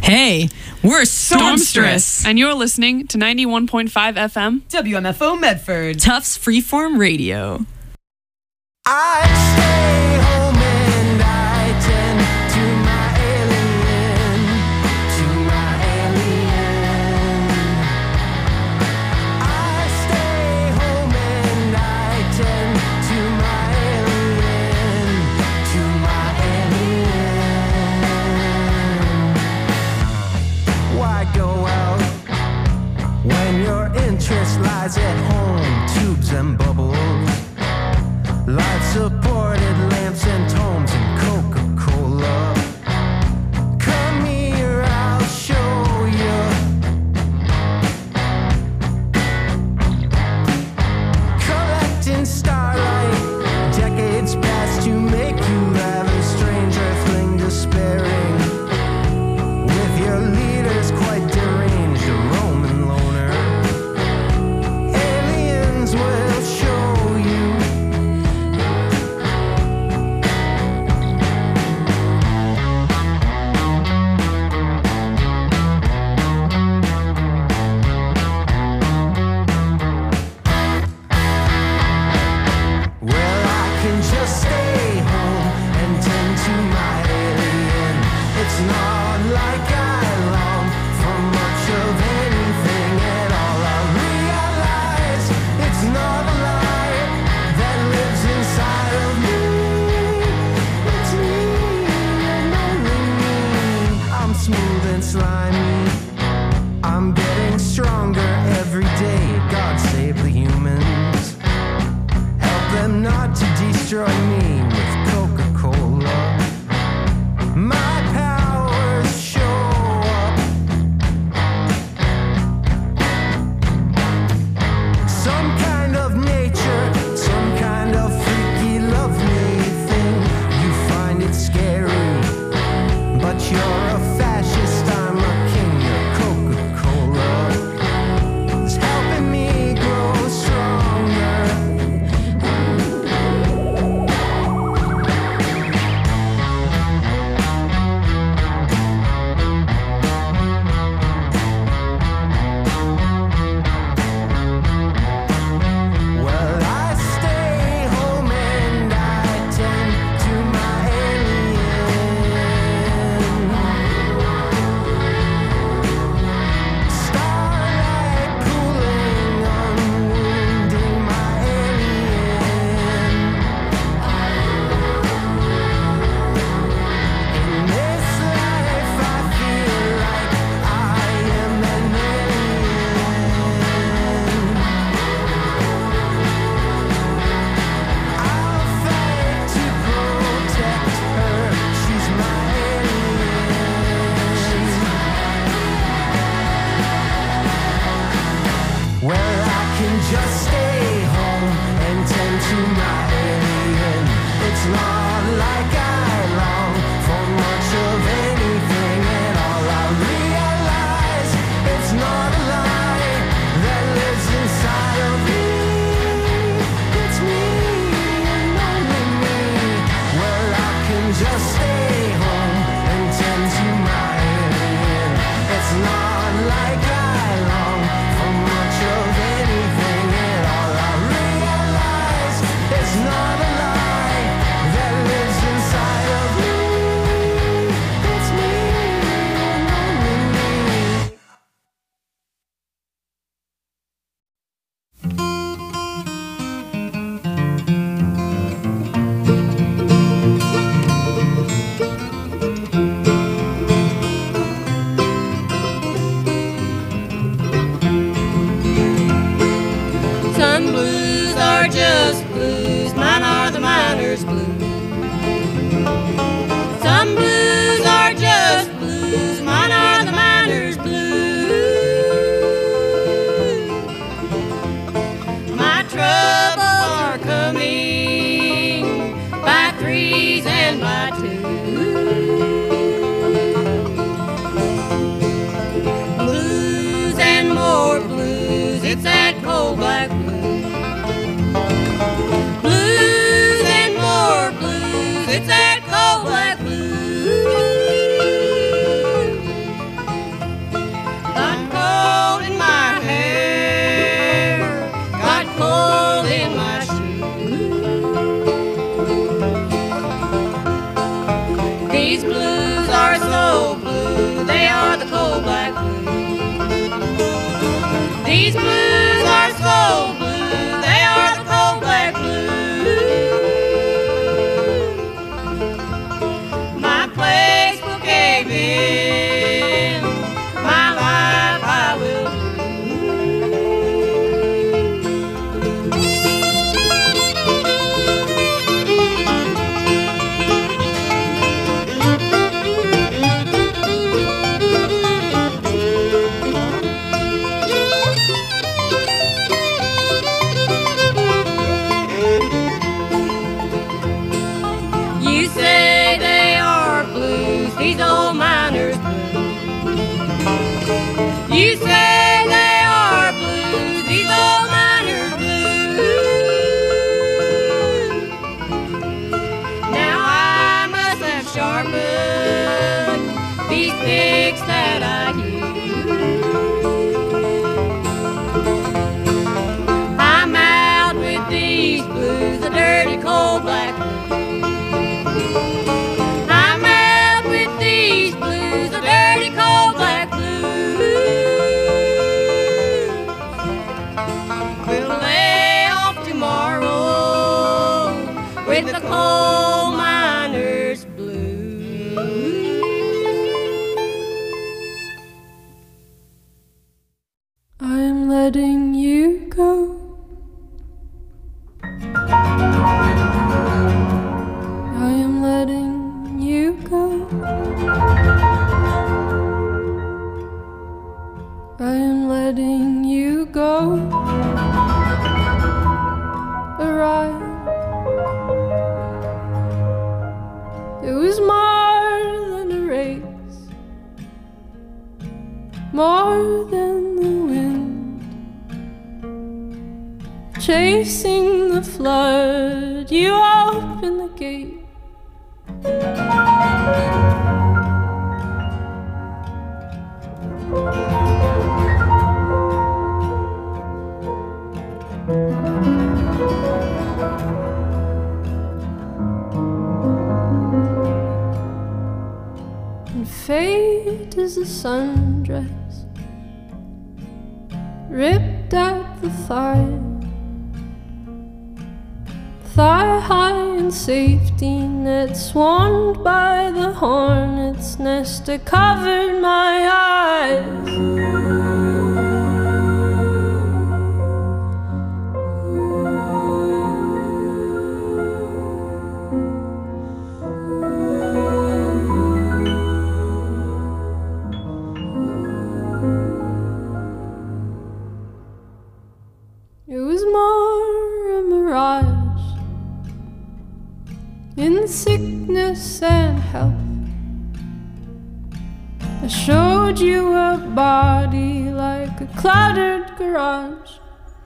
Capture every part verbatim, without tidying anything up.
Hey, we're Stormstress. And you're listening to ninety-one point five F M W M F O Medford. Tufts Freeform Radio. I stay home and I tend to my alien, to my alien. I stay home and I tend to my alien, to my alien. Why go out when your interest lies at home? Tubes and bubbles, light-supported lamps and tomes and Coca-Cola. Come here, I'll show you. Collecting starlight, decades past to make you rather strange earthling despairing. With your leaders quite deranged, a Roman loner. Aliens will show you. Well, I can just stay home and tend to my alien. It's not like I long for much of anything at all. I realize it's not a lie that lives inside of me. It's me and only me. I'm smooth and slimy. I'm getting stronger every day. God save the humans. Help them not to destroy me with Coca-Cola. My powers show up. Some kind of nature, some kind of freaky, lovely thing. You find it scary, but you're a fascist, I'm a king. Your Coca-Cola is helping me grow stronger. Well, I stay home and I tend to my alien. Starlight cooling, unwounding my alien. In this life I feel like I am an alien. I'll fight to protect her. She's my alien. Well, I can just stay home and tend to my alien. It's not like I long for much of anything at all. I realize it's not a lie that lives inside of me. It's me and only me. Well, I can just stay home and tend to my alien. It's not like I long for much of anything at all. I realize it's not a lie that lives inside of me. It's me and only me. Some blues are just blues, mine are the miner's blues. Some blues are just blues, mine are the miner's blues. My troubles are coming by threes and by twos. Blues and more blues, it's that cold black blues. Blues and more blues, it's that cold black blues. These blues are so blue, they are the coal black blues. These blues are so blue, they are the coal black blues. My place will cave in, my life I will these old miners blues. You say they are blues, these old miners blues. Now I must have sharpened these picks that I use. I'm out with these blues, the dirty coal black blues. With the coal miner's blues. I'm letting you go. I am letting you go. I am letting you go. Arrive. It was more than a race, more than the wind, chasing the flood. You opened the gate. Fate is a sundress ripped at the thigh, thigh high in safety net, swarmed by the hornet's nest that covered my eyes. In sickness and health, I showed you a body like a cluttered garage.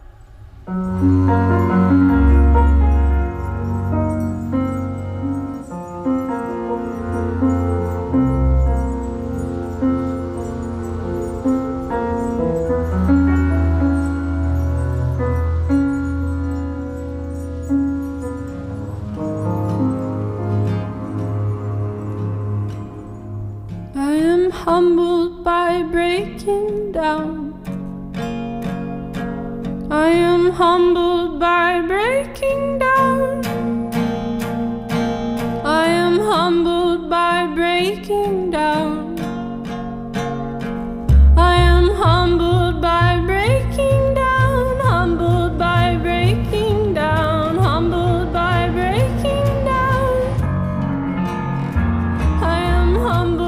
Humbled by breaking down. I am humbled by breaking down. I am humbled by breaking down. I am humbled by breaking down. Humbled by breaking down. Humbled by breaking down. I am humbled.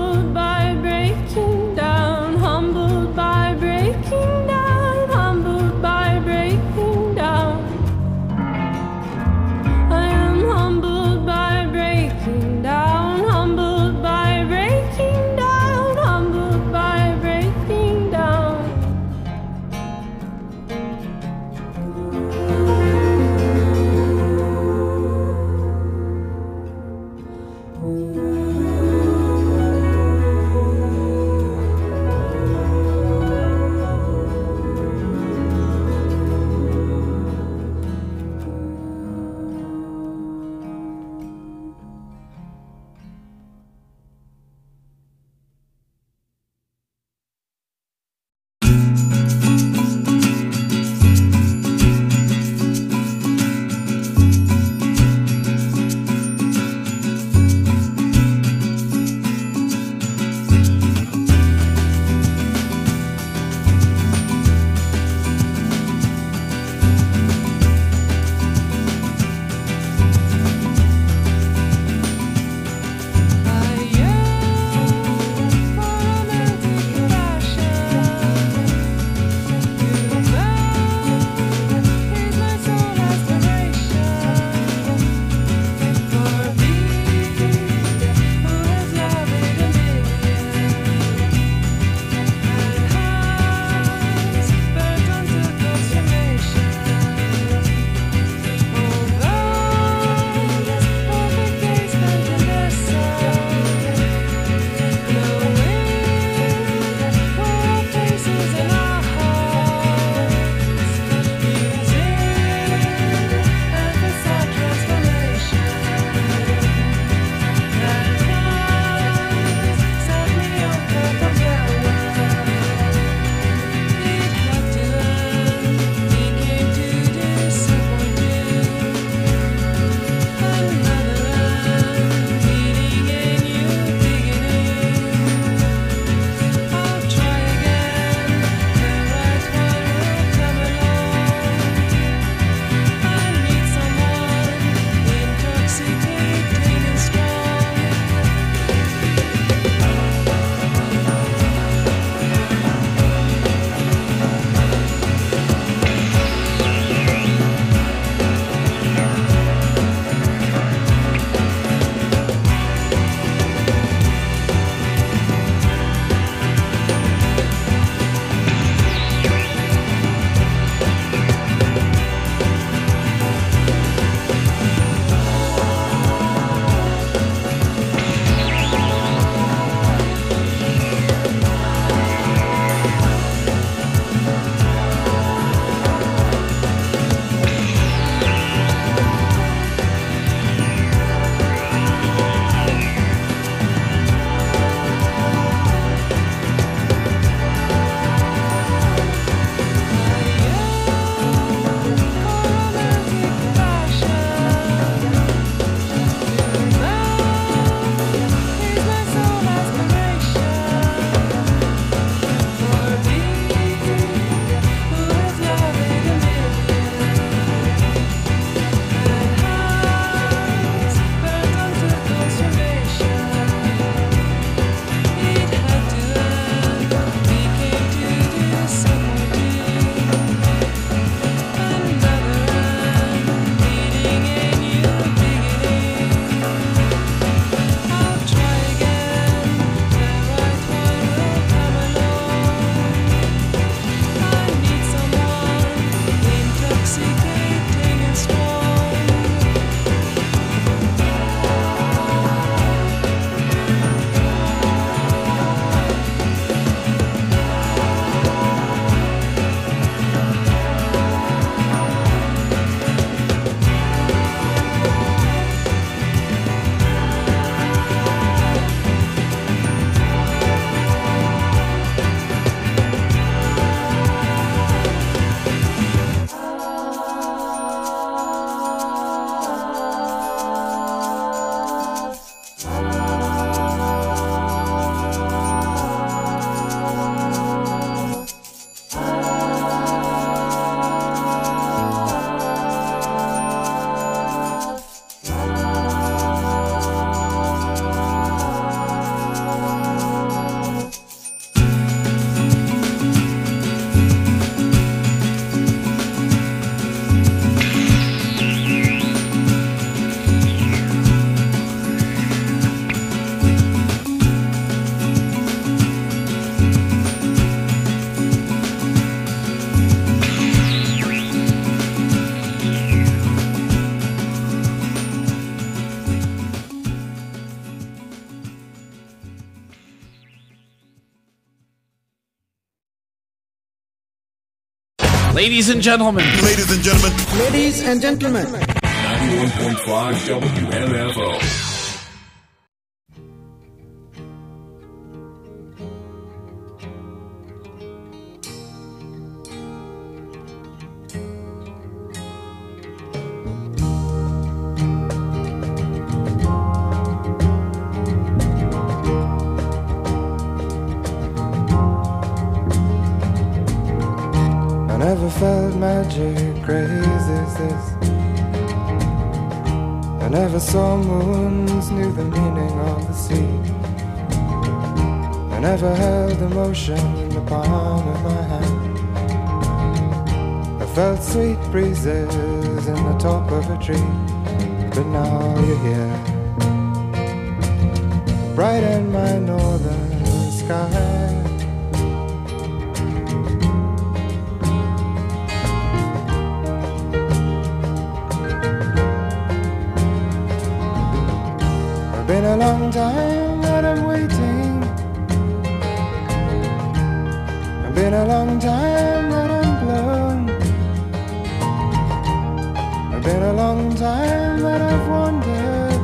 Ladies and gentlemen. Ladies and gentlemen. Ladies and gentlemen. ninety-one point five W M F O. Never felt magic crazy as this. I never saw moons, knew the meaning of the sea. I never held emotion in the palm of my hand. I felt sweet breezes in the top of a tree. But now you're here, bright in my northern sky. Been a long time that I'm waiting. It's been a long time that I'm blown. It's been a long time that I've wandered,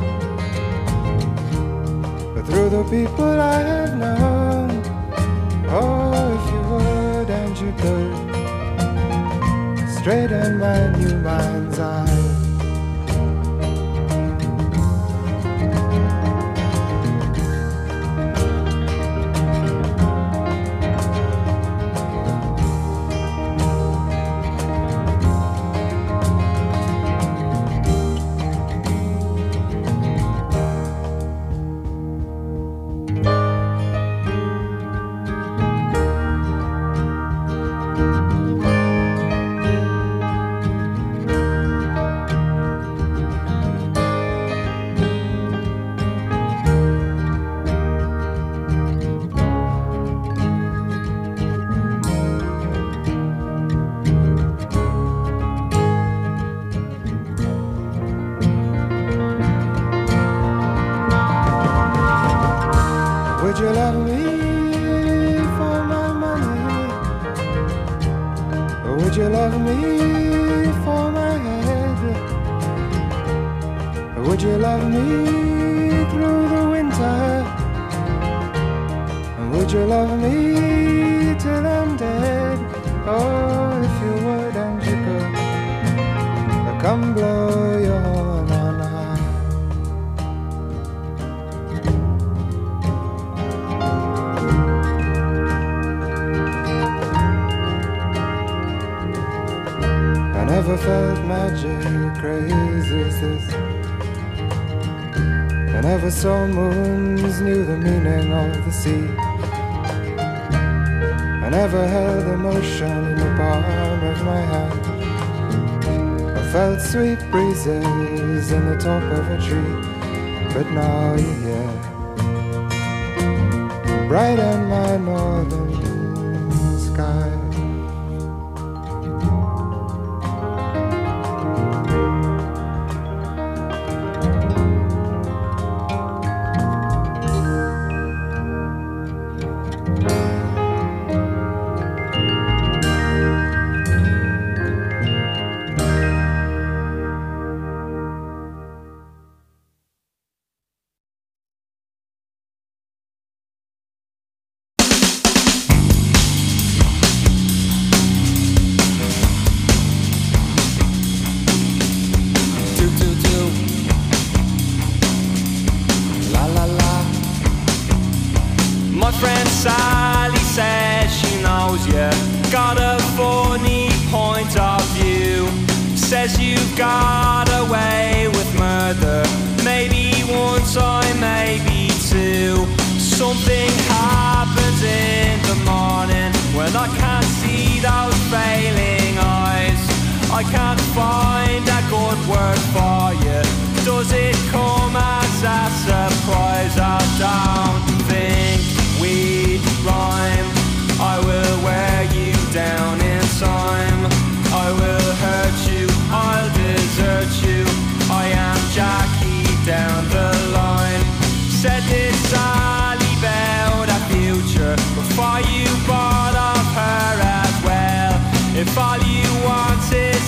but through the people I have known. Oh, if you would and you could, straight in my new mind's eye. Would you love me for my money? Or would you love me for my head? Or would you love me through the winter? And would you love me till I'm dead? Oh, if you would and you could, come blow your horn on high. I never felt magic crazy as this. I never saw moons, knew the meaning of the sea. I never held emotion in the palm of my hand. I felt sweet breezes in the top of a tree. But now you're here, bright in my northern sky. My friend Sally says she knows you got a funny point of view. Says you got away with murder, maybe one time, maybe two. Something happens in the morning when I can't see those failing eyes. I can't find a good word for you. Does it come as a surprise? I don't think we'd rhyme. I will wear you down in time. I will hurt you, I'll desert you. I am Jackie down the line. Said this Sally about a future before you bought of her as well. If all you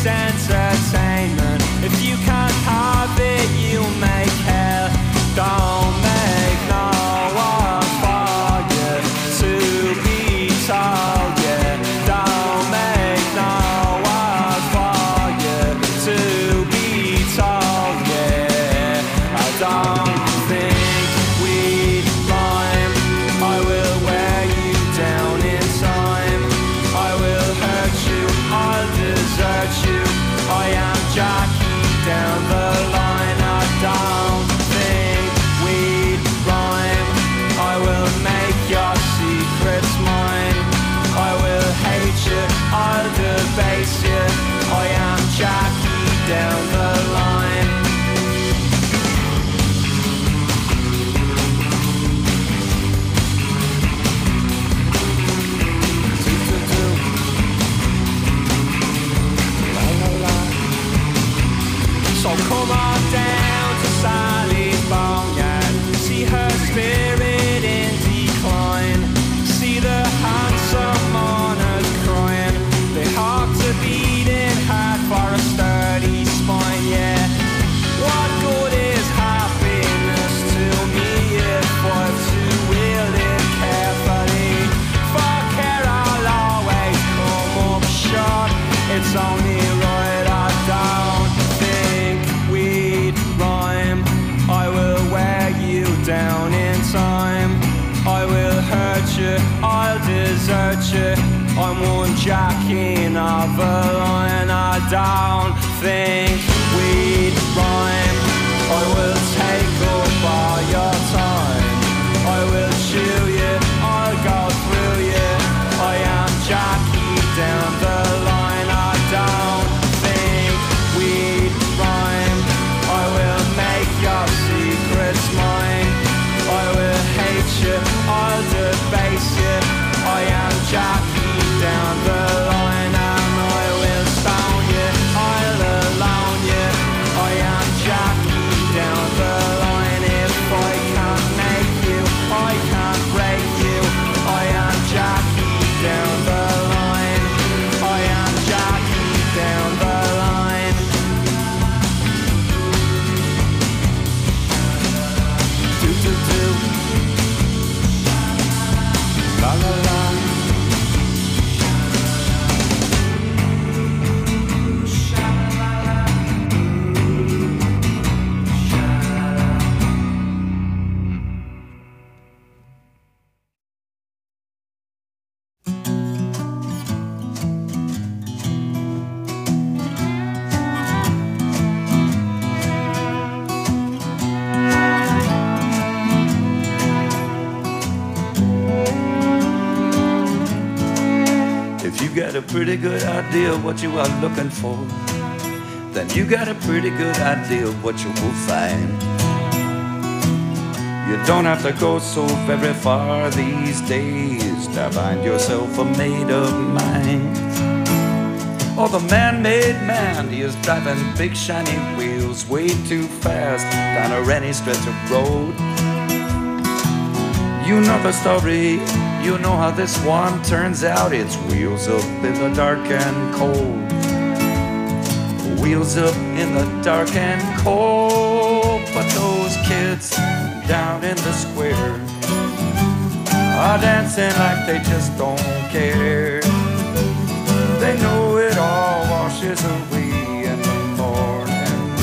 it's entertainment. If you can't have it, you make hell. Don't make no one for you to be told, yeah. Don't make no one for you to be told, yeah. I don't think we'd rhyme. I will wear you down in time. I will hurt you, I'll desert you. I am Jackie down the line. I don't think we'd rhyme. I will make your secrets mine. I will hate you, I'll debase you. I am Jackie down the line. So come on down to Sally's Boneyard. See her spirit in decline. See the handsome mourners crying. They have to beat it hard for a sturdy spine, yeah. What good is happiness to me if I'm to wield it carefully? For care I'll always come up short. It's only right I don't think we'd rhyme. I will wear you down in time. I will hurt you, I'll desert you. I'm one jacking of a line. I don't think we'd rhyme. I will take up all your time. I will chew you, I'll go through you. I am Jackie down the line. I don't think we'd rhyme. I will make your secrets mine. I will hate you, I'll debase you. I am Jackie down the line. And I will stone you, I'll alone you. I am Jackie down the line. If I can't make you, I can't break you. I am Jackie down the line. I am Jackie down the line. Do do do. La la la. You got a pretty good idea of what you are looking for, then you got a pretty good idea of what you will find. You don't have to go so very far these days to find yourself a made-up mind. Oh, the man-made man, he is driving big shiny wheels way too fast down a rainy stretch of road. You know the story, you know how this one turns out. It's wheels up in the dark and cold. Wheels up in the dark and cold. But those kids down in the square are dancing like they just don't care. They know it all washes away in the morning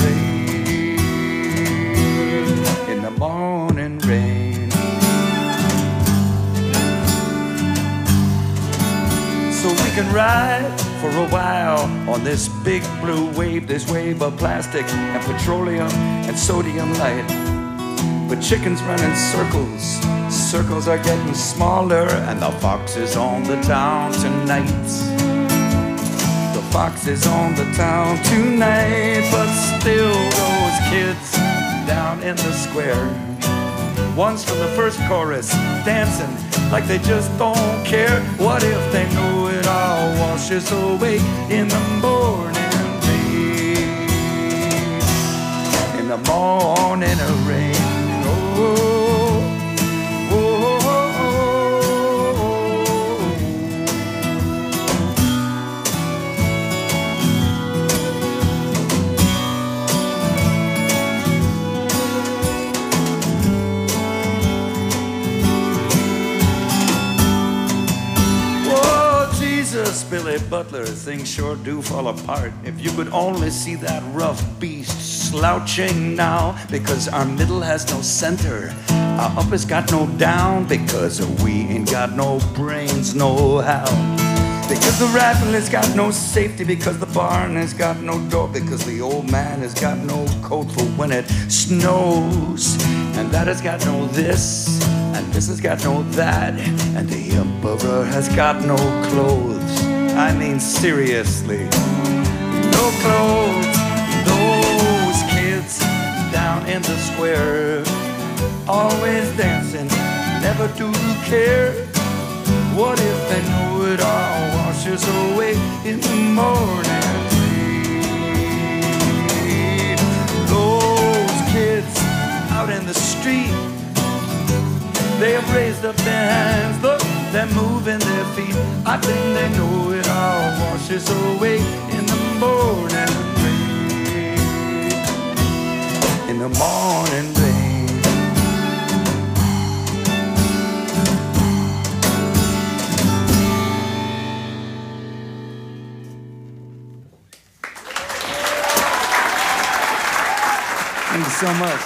rain. In the morning rain. So we can ride for a while on this big blue wave, this wave of plastic and petroleum and sodium light. But chickens run in circles, circles are getting smaller, and the fox is on the town tonight. The fox is on the town tonight, but still those kids down in the square, ones from the first chorus, dancing like they just don't care. What if they know it all washes away in the morning rain? In the morning rain. Oh, oh, oh, oh. Billy Butler, things sure do fall apart. If you could only see that rough beast slouching now, because our middle has no center, our up has got no down, because we ain't got no brains, no how. Because the rifle has got no safety, because the barn has got no door, because the old man has got no coat for when it snows, and that has got no this, and this has got no that, and the emperor has got no clothes. I mean seriously, no clothes. Those kids down in the square, always dancing, never do care. What if they know it all washes away in the morning rain? Those kids out in the street, they have raised up their hands, look, they're moving their feet. I think they know it all washes away in the morning rain. In the morning rain. Thank you so much.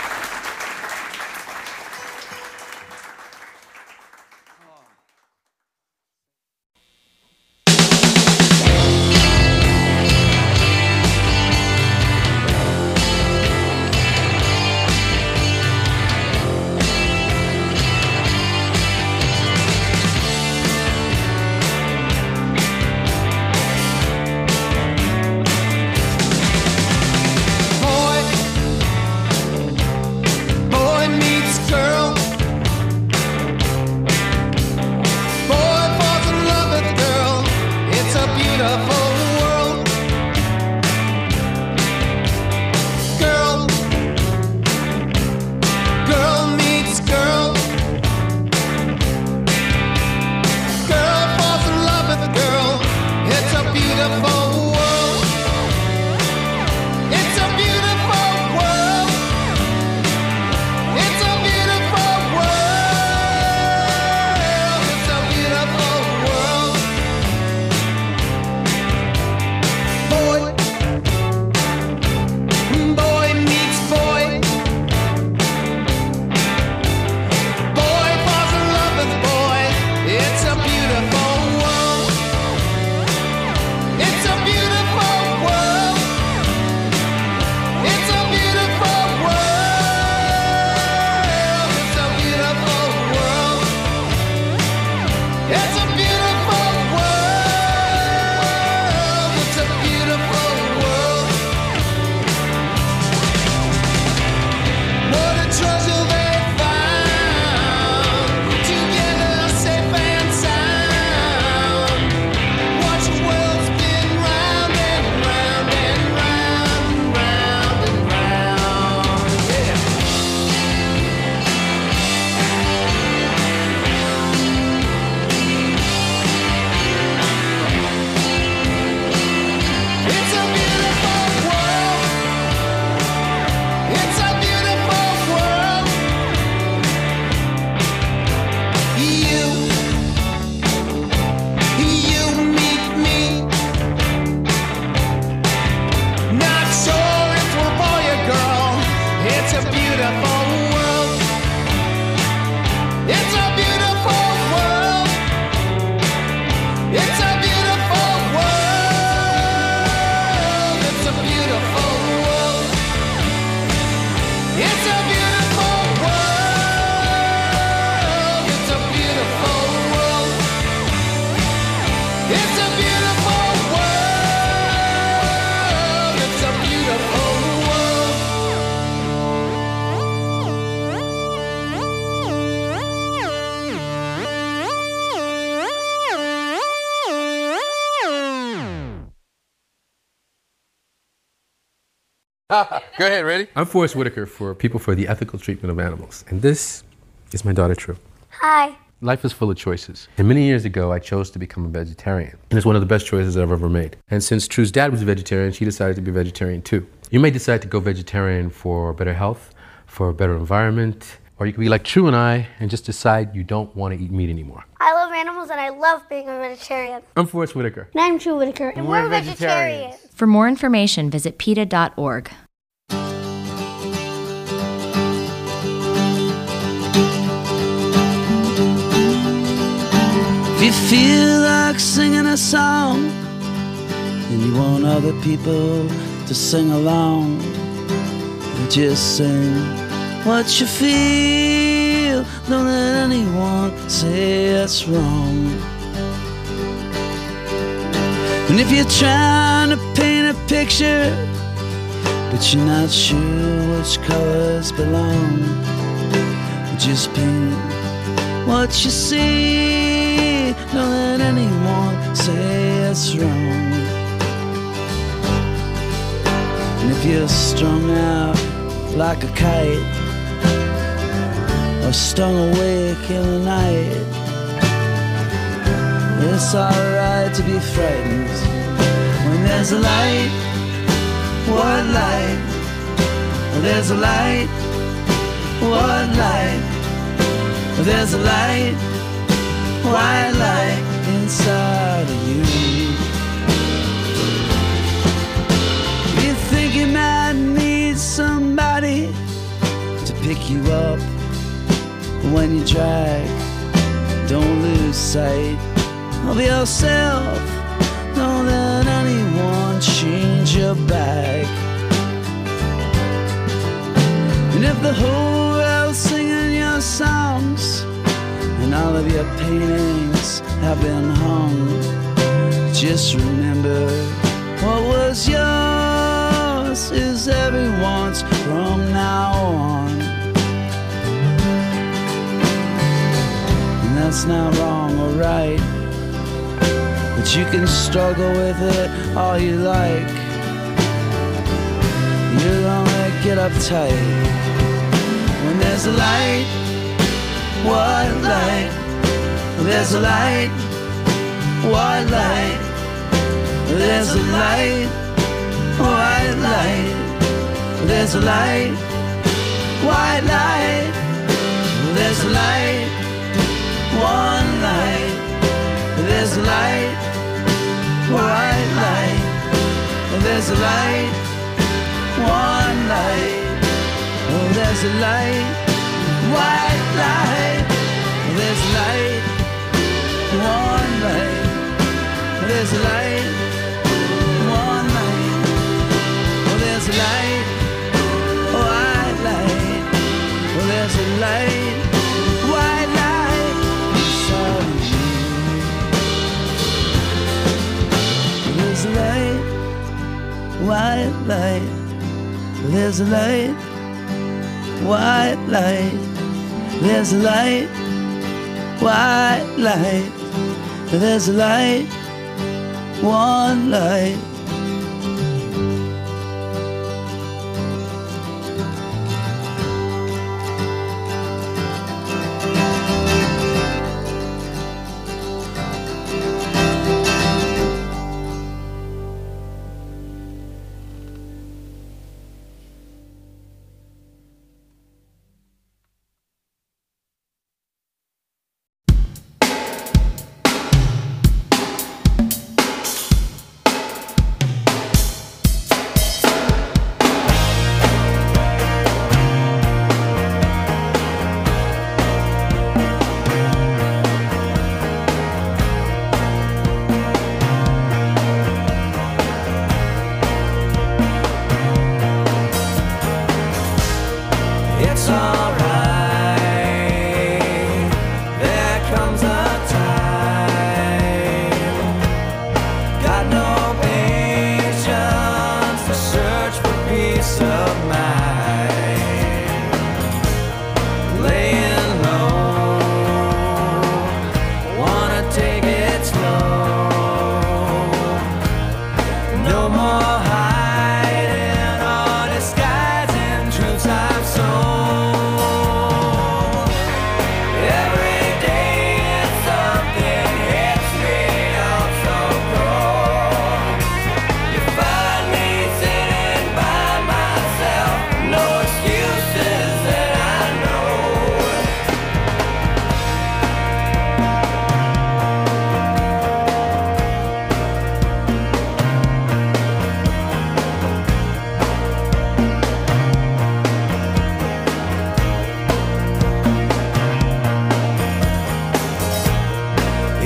Go ahead, ready? I'm Forrest Whitaker for People for the Ethical Treatment of Animals. And this is my daughter, True. Hi. Life is full of choices. And many years ago, I chose to become a vegetarian. And it's one of the best choices I've ever made. And since True's dad was a vegetarian, she decided to be a vegetarian too. You may decide to go vegetarian for better health, for a better environment, Or you can be like True and I and just decide you don't want to eat meat anymore. I love animals and I love being a vegetarian. I'm Forrest Whitaker. And I'm True Whitaker. And, and we're, we're vegetarians. vegetarians. For more information, visit PETA dot org. If you feel like singing a song and you want other people to sing along, just sing what you feel. Don't let anyone say it's wrong. And if you're trying to paint a picture but you're not sure which colors belong, just paint what you see. Don't let anyone say it's wrong. And if you're strung out like a kite or stung awake in the night, it's alright to be frightened when there's a light. What light? There's a light. What light? There's a light. White light inside of you. You think you might need somebody to pick you up when you drag. Don't lose sight of yourself. Don't let anyone change your bag. And if the whole world's singing your songs and all of your paintings have been hung, just remember what was yours is everyone's from now on. And that's not wrong or right, but you can struggle with it all you like. You'll only get uptight when there's a light. What light? There's a light. What light? There's a light. White light. There's a light. White light. There's a light. One light. There's a light. White light. There's a light. One light. Oh, there's a light. White light. There's a light. One light. There's a light. One light. Oh, there's a light. White light. Oh, there's a light. White light inside of you. There's a light. White light. There's a light. White light. There's a light. White light. There's a light. One light.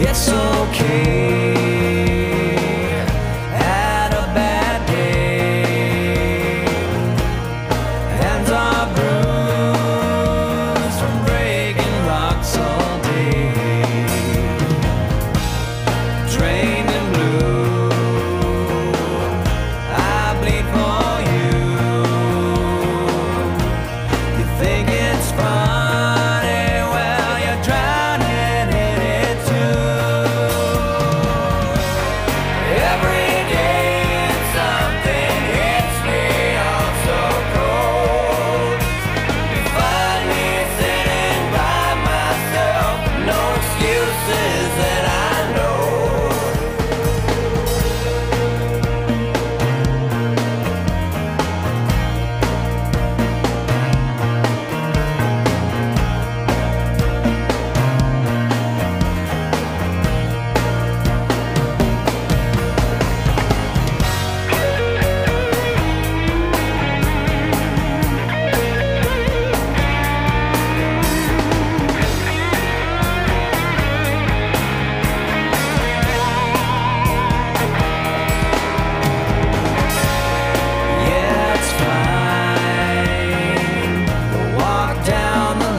It's okay. Had a bad day. Hands are bruised from breaking rocks all day. Trained in blue, I bleed for you. You think it's funny, well, you're drowning in it too. Every day something hits me all so cold. You find me sitting by myself, no excuses that I know. Yeah, it's fine. We'll walk down the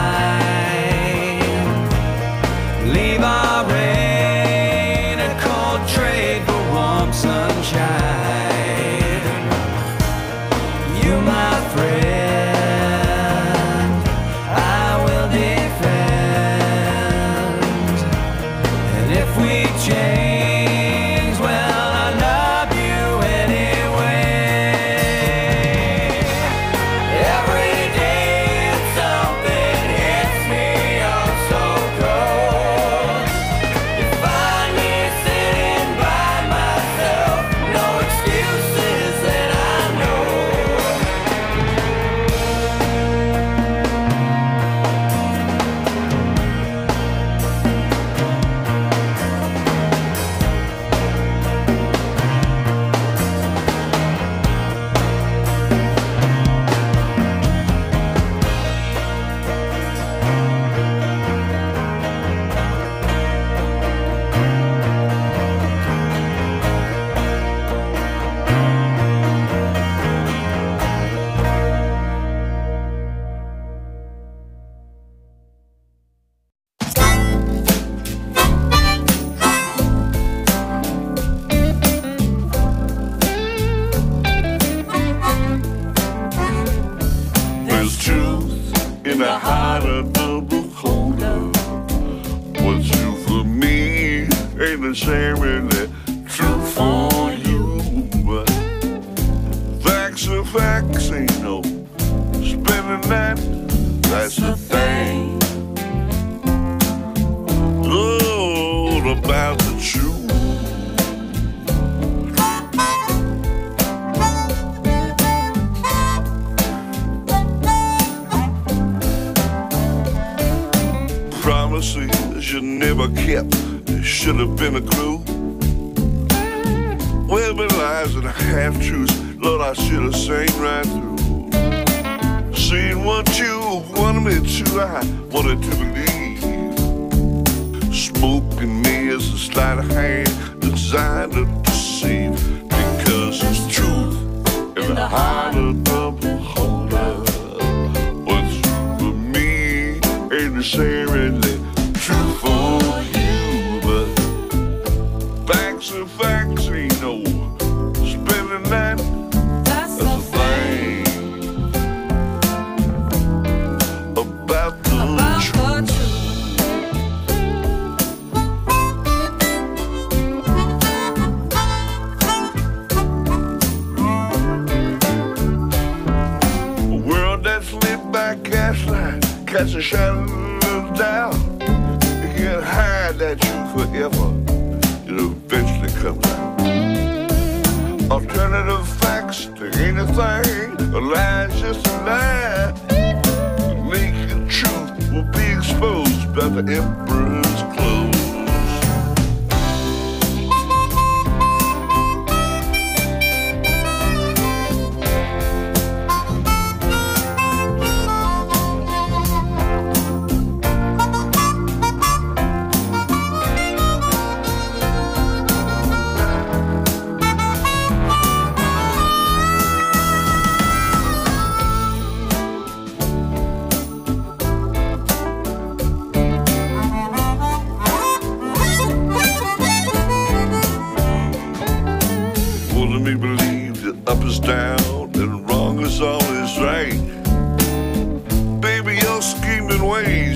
line. Leave our rain and cold trade for warm sunshine. You, my friend, I will defend. And if we change, well, I love you anyway. Every day something hits me oh so cold. You find me sitting by myself, no excuses that I know. There's truth in the heart of the beholder. What's true for me ain't necessarily true for you. But facts are facts, ain't no spinning that. That's the thing. All about the truth. Promises you never kept, it should have been a clue. Well, been lies and half-truths, Lord, I should have seen right through. Seen what you wanted me to, I wanted to believe. Smoke in me is a sleight of hand designed to deceive. Because it's truth in the heart of the beholder. What's true for me ain't necessarily true for you. But facts are facts, ain't no spinning that. That's the thing about the truth. A world that's lit by gaslight, cast a shadow of doubt. You can't hide that truth forever, it eventually comes out. Alternative facts to anything, a lie's just a lie. The naked truth will be exposed by the emperor's clothes.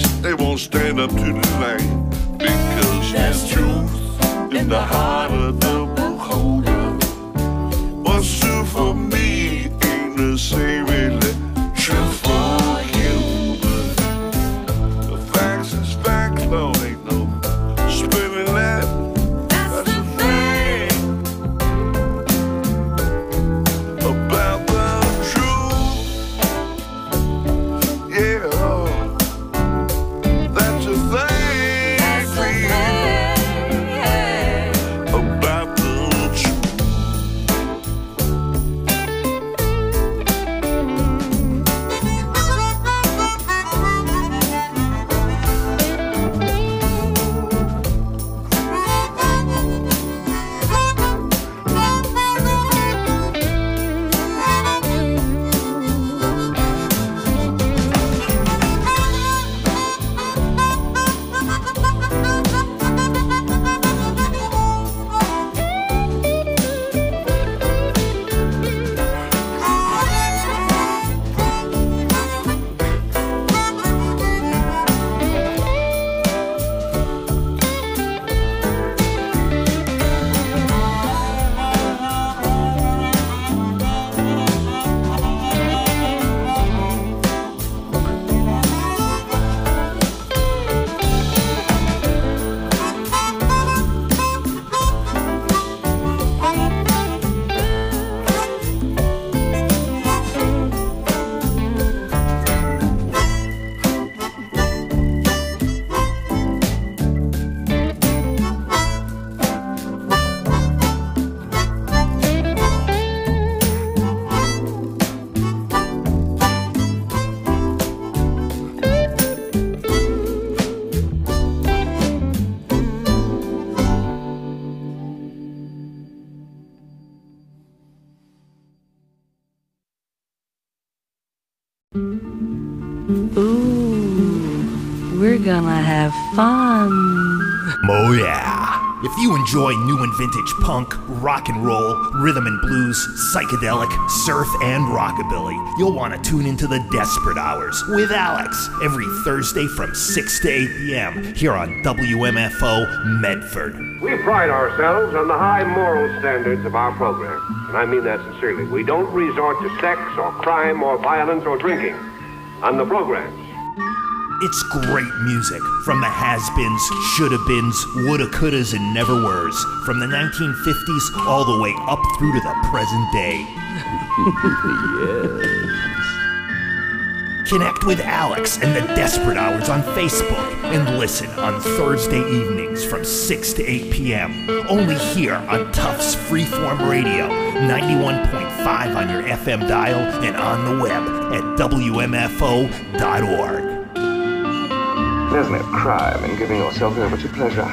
they won't stand up to the light. Because there's truth in the heart of the beholder. What's true for me ain't necessarily true for you. The facts is facts, though, ain't no spinning that. That's the thing about the truth. Yeah, that's the thing. That's the thing about the truth. Ooh, we're gonna have fun. Oh yeah. If you enjoy new and vintage punk, rock and roll, rhythm and blues, psychedelic, surf, and rockabilly, you'll want to tune into the Desperate Hours with Alex every Thursday from six to eight p.m. here on W M F O Medford. We pride ourselves on the high moral standards of our program, and I mean that sincerely. We don't resort to sex or crime or violence or drinking on the programs. It's great music from the has-beens, shoulda-beens, woulda, couldas, and never-weres, from the nineteen fifties all the way up through to the present day. Yes. Connect with Alex and the Desperate Hours on Facebook and listen on Thursday evenings from six to eight p.m. only here on Tufts Freeform Radio, ninety-one point five on your F M dial and on the web at W M F O dot org. There's no crime in giving yourself over to pleasure.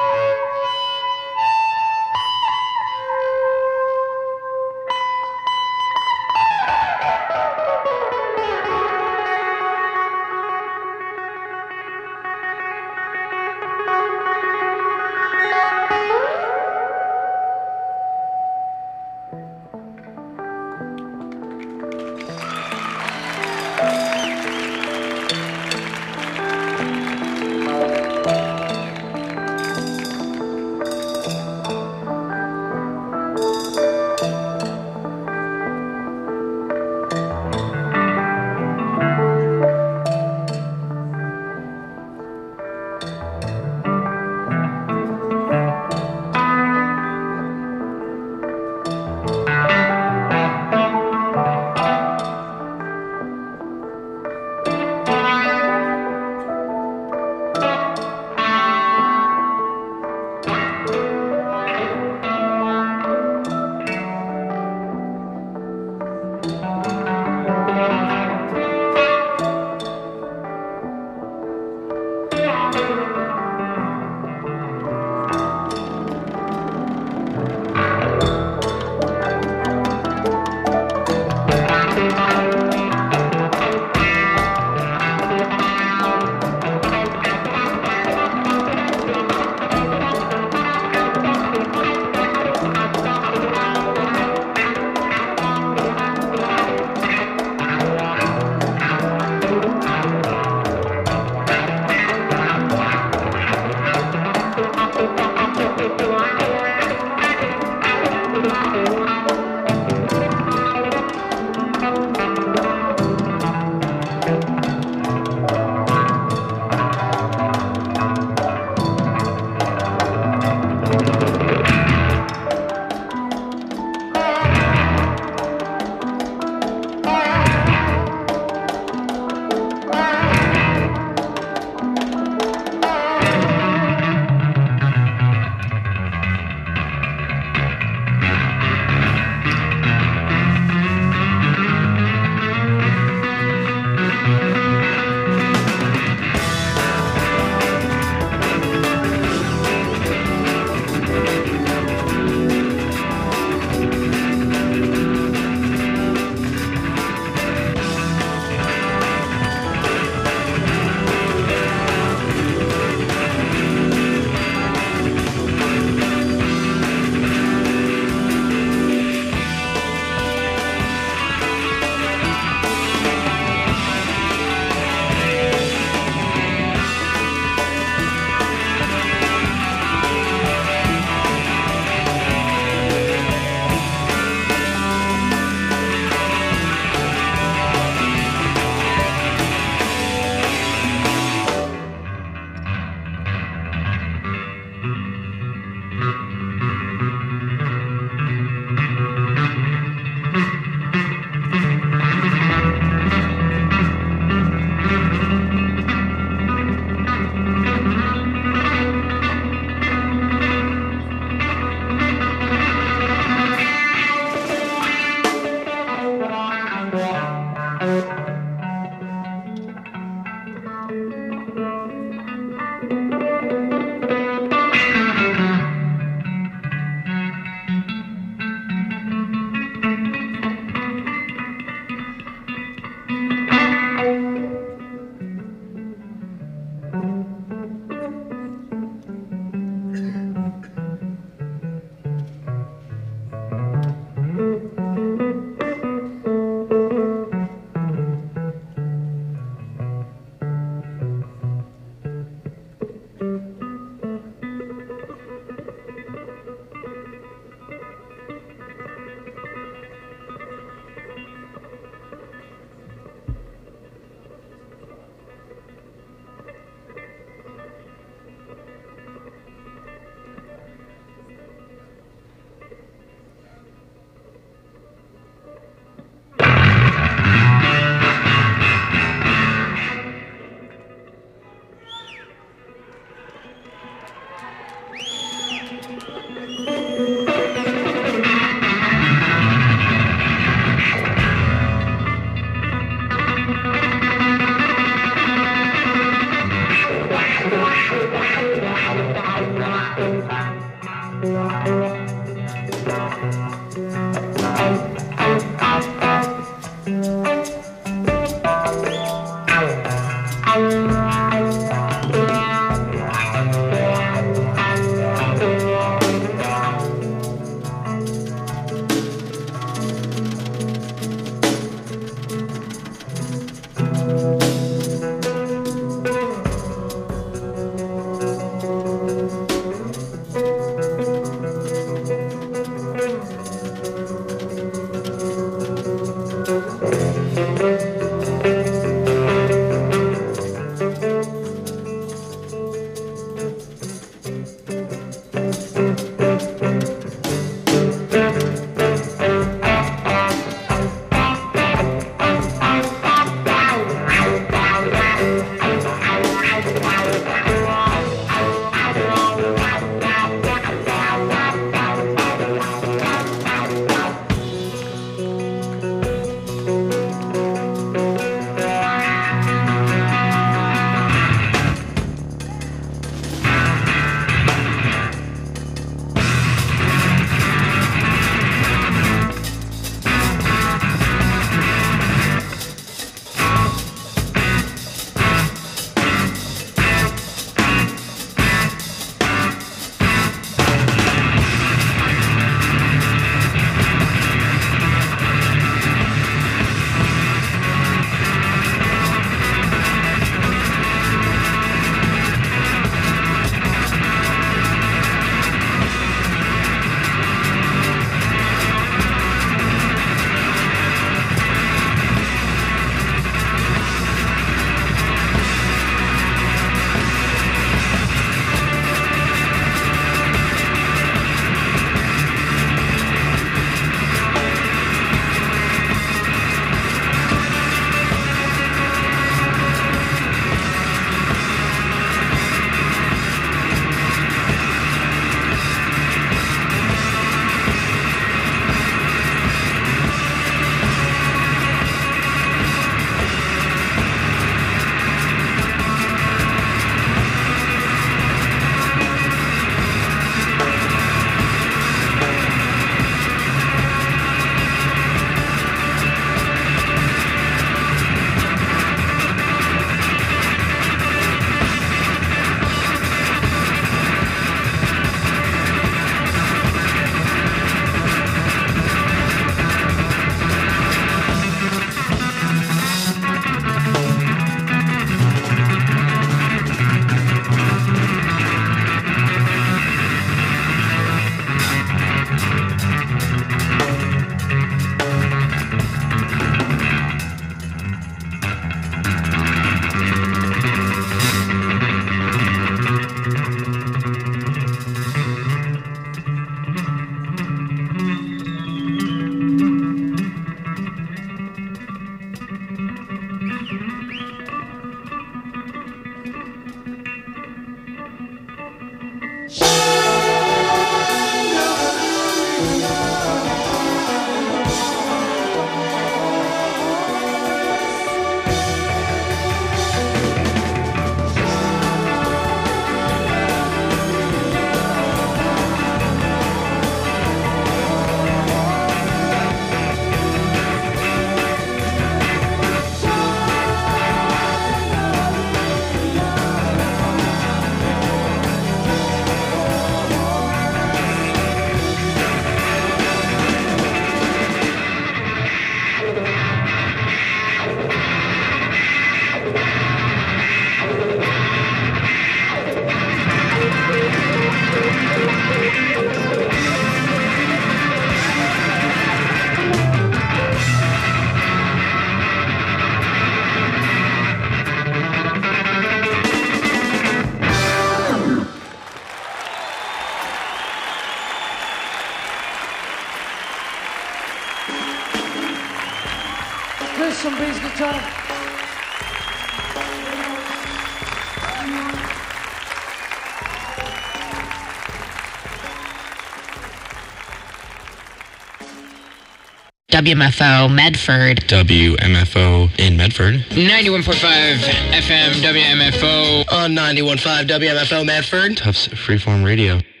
W M F O Medford. W M F O in Medford. ninety-one point five F M W M F O on ninety-one point five W M F O Medford. Tufts Freeform Radio.